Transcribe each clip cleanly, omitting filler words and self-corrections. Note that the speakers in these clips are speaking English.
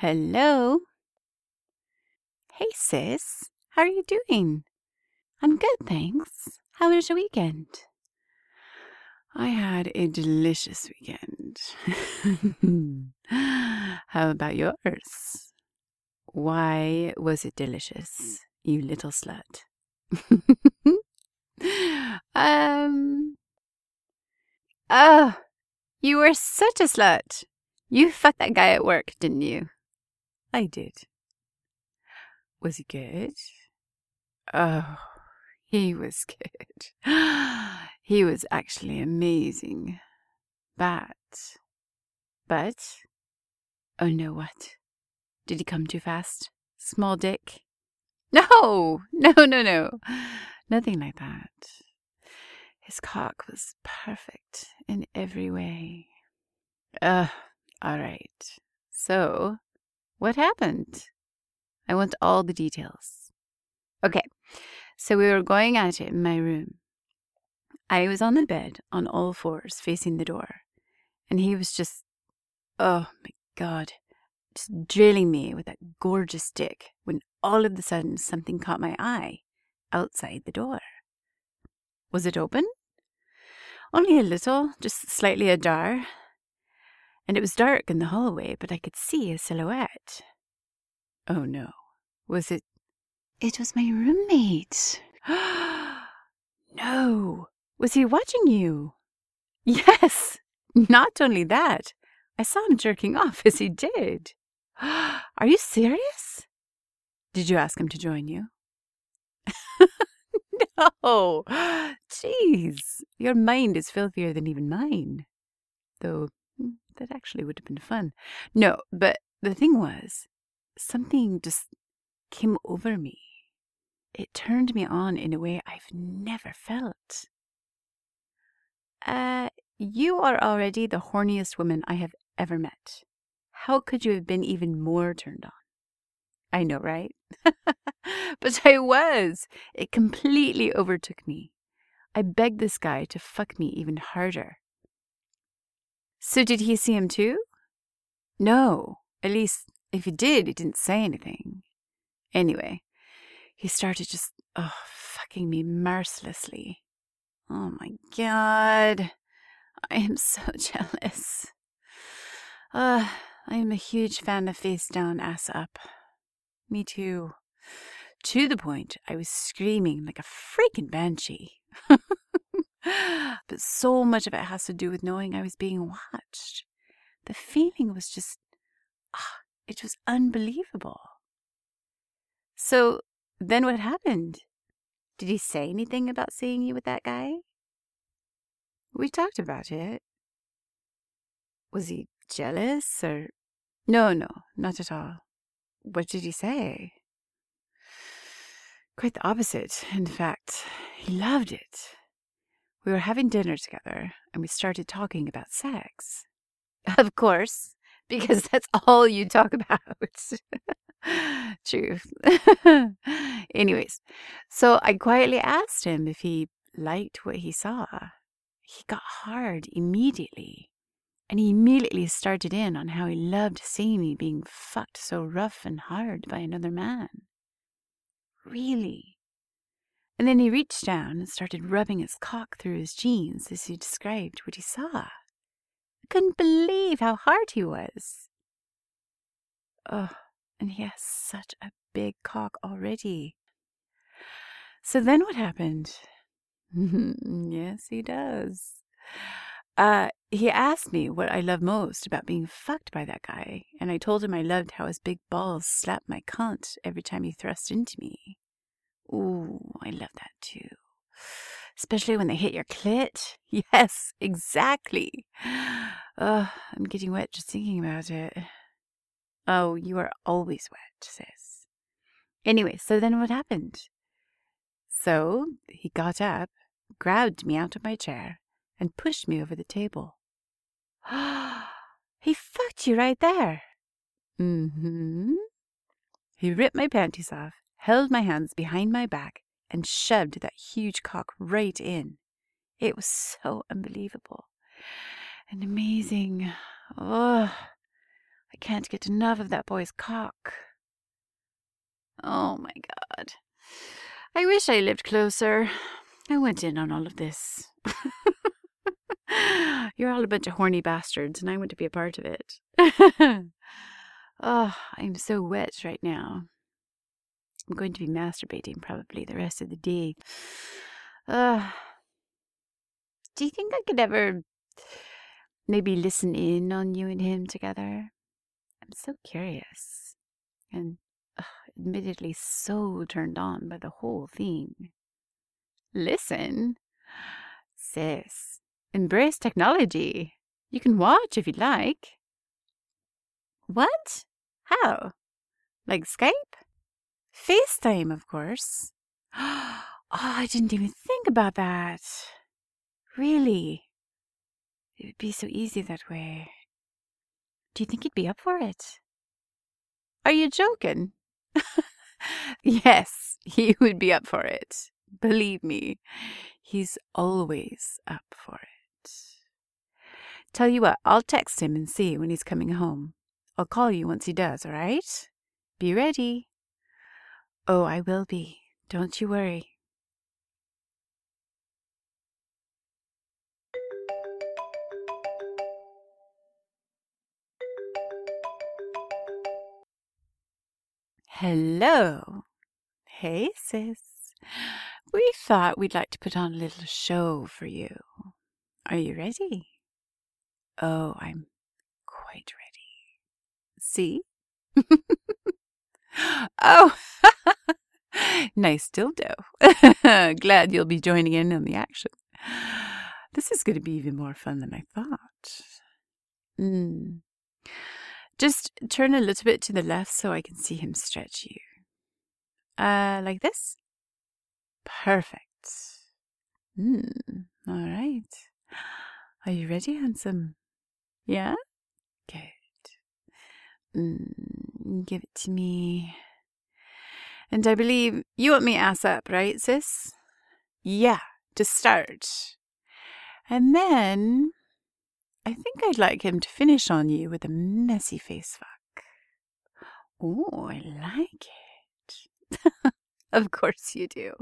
Hello. Hey, sis. How are you doing? I'm good, thanks. How was your weekend? I had a delicious weekend. How about yours? Why was it delicious, you little slut? um, oh, you were such a slut. You fucked that guy at work, didn't you? I did. Was he good? Oh, he was good. He was actually amazing. But, oh no, what? Did he come too fast? Small dick? No. Nothing like that. His cock was perfect in every way. All right. So, what happened? I want all the details. Okay, so we were going at it in my room. I was on the bed on all fours facing the door, and he was just, oh my God, just drilling me with that gorgeous dick when all of a sudden something caught my eye outside the door. Was it open? Only a little, just slightly ajar. And it was dark in the hallway, but I could see a silhouette. Oh no. Was it? It was my roommate. No. Was he watching you? Yes. Not only that, I saw him jerking off as he did. Are you serious? Did you ask him to join you? No. Jeez. Your mind is filthier than even mine. Though, that actually would have been fun. No, but the thing was, something just came over me. It turned me on in a way I've never felt. You are already the horniest woman I have ever met. How could you have been even more turned on? I know, right? But I was. It completely overtook me. I begged this guy to fuck me even harder. So did he see him too? No. At least, if he did, he didn't say anything. Anyway, he started just, fucking me mercilessly. Oh my God. I am so jealous. I am a huge fan of face down, ass up. Me too. To the point I was screaming like a freaking banshee. But so much of it has to do with knowing I was being watched. The feeling was just, it was unbelievable. So then what happened? Did he say anything about seeing you with that guy? We talked about it. Was he jealous or? No, not at all. What did he say? Quite the opposite. In fact, he loved it. We were having dinner together, and we started talking about sex. Of course, because that's all you talk about. True. Anyways, so I quietly asked him if he liked what he saw. He got hard immediately. And he immediately started in on how he loved seeing me being fucked so rough and hard by another man. Really. And then he reached down and started rubbing his cock through his jeans as he described what he saw. I couldn't believe how hard he was. Oh, and he has such a big cock already. So then what happened? Yes, he does. He asked me what I love most about being fucked by that guy, and I told him I loved how his big balls slapped my cunt every time he thrust into me. Ooh, I love that too. Especially when they hit your clit. Yes, exactly. I'm getting wet just thinking about it. Oh, you are always wet, sis. Anyway, so then what happened? So he got up, grabbed me out of my chair, and pushed me over the table. He fucked you right there. Mm-hmm. He ripped my panties off, held my hands behind my back, and shoved that huge cock right in. It was so unbelievable and amazing. Oh, I can't get enough of that boy's cock. Oh my God. I wish I lived closer. I went in on all of this. You're all a bunch of horny bastards, and I want to be a part of it. Oh, I'm so wet right now. I'm going to be masturbating probably the rest of the day. Do you think I could ever maybe listen in on you and him together? I'm so curious and admittedly so turned on by the whole thing. Listen? Sis, embrace technology. You can watch if you'd like. What? How? Like Skype? FaceTime, of course. Oh, I didn't even think about that. Really? It would be so easy that way. Do you think he'd be up for it? Are you joking? Yes, he would be up for it. Believe me, he's always up for it. Tell you what, I'll text him and see when he's coming home. I'll call you once he does, all right? Be ready. Oh, I will be. Don't you worry. Hello. Hey, sis. We thought we'd like to put on a little show for you. Are you ready? Oh, I'm quite ready. See? Oh, nice dildo. Glad you'll be joining in on the action. This is going to be even more fun than I thought. Just turn a little bit to the left so I can see him stretch you. Like this? Perfect. All right. Are you ready, handsome? Yeah? Good. Give it to me. And I believe you want me ass up, right, sis? Yeah, to start. And then I think I'd like him to finish on you with a messy face fuck. Oh, I like it. Of course you do.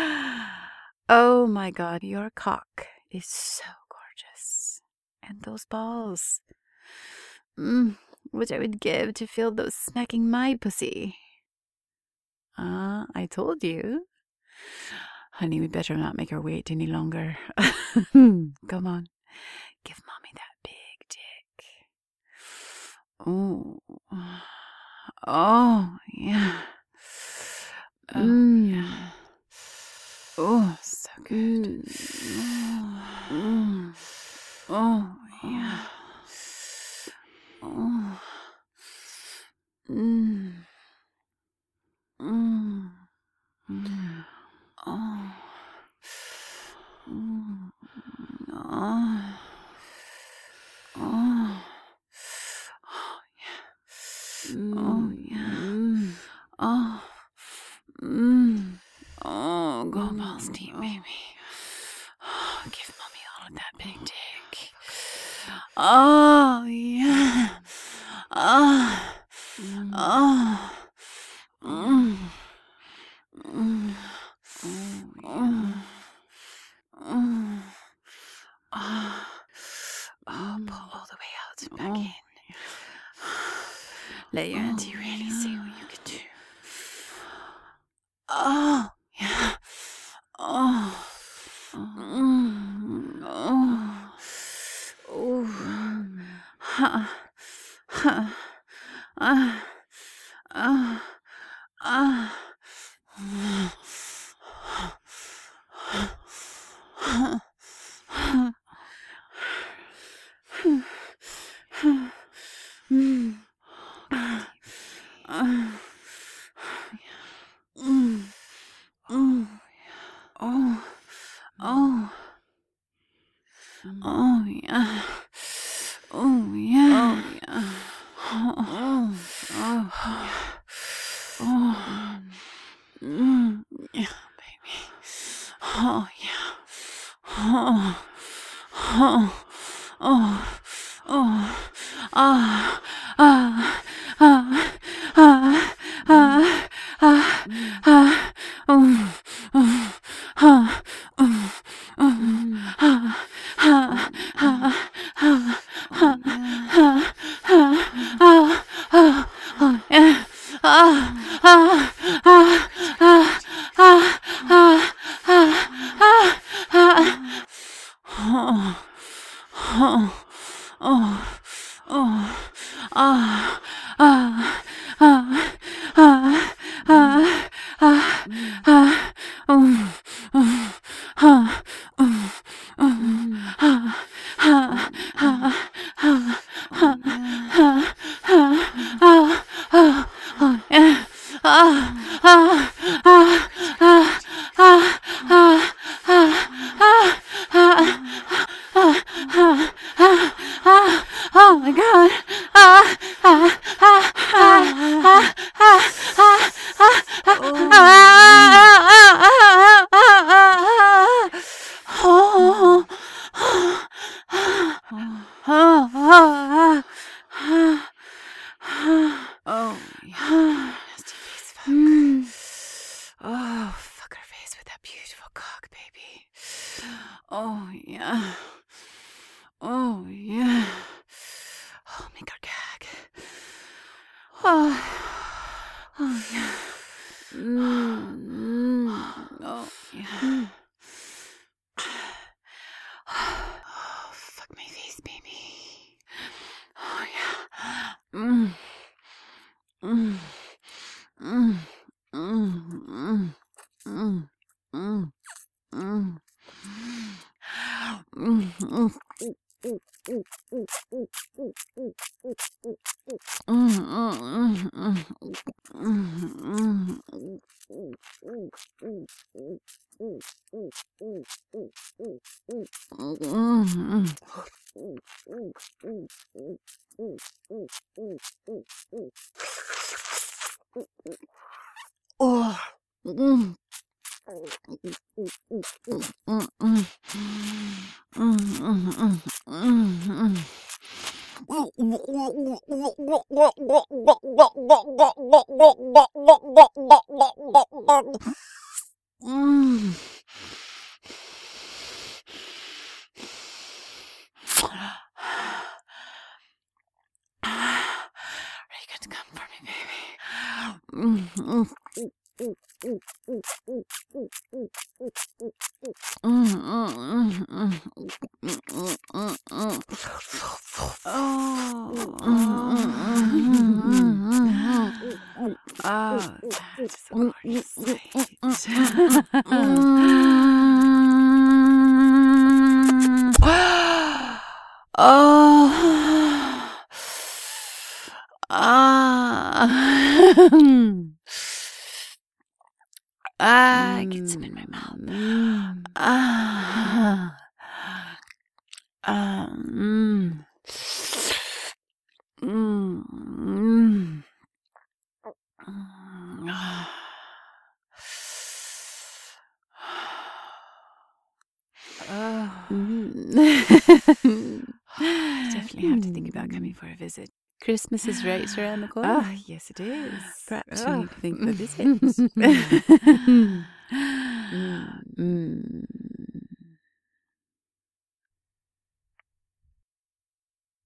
Oh my God, your cock is so gorgeous. And those balls. What I would give to feel those smacking my pussy. I told you. Honey, we better not make her wait any longer. Come on. Give mommy that big dick. Oh. Oh, yeah. Yeah. Oh, so good. Oh, yeah. Oh. Oh, go balls deep, baby. Give mommy all of that big dick. Oh, yeah. Pull all the way out and back in. Let your auntie really see what you can do. Oh, yeah. Oh. Oh my God. Oh, yeah. Nasty face fuck. Oh, fuck her face with that beautiful cock, baby. Oh, yeah. Oh, yeah. Oh, make her gag. Oh, yeah. Oh, yeah. Oh, fuck my face, baby. Oh, yeah. Oh. Are you going to come for me, baby? Oh, that's a gorgeous sight. I get some in my mouth. Definitely have to think about coming for a visit. Christmas is right around the corner. Ah, yes, it is. Perhaps you need to think of a visit.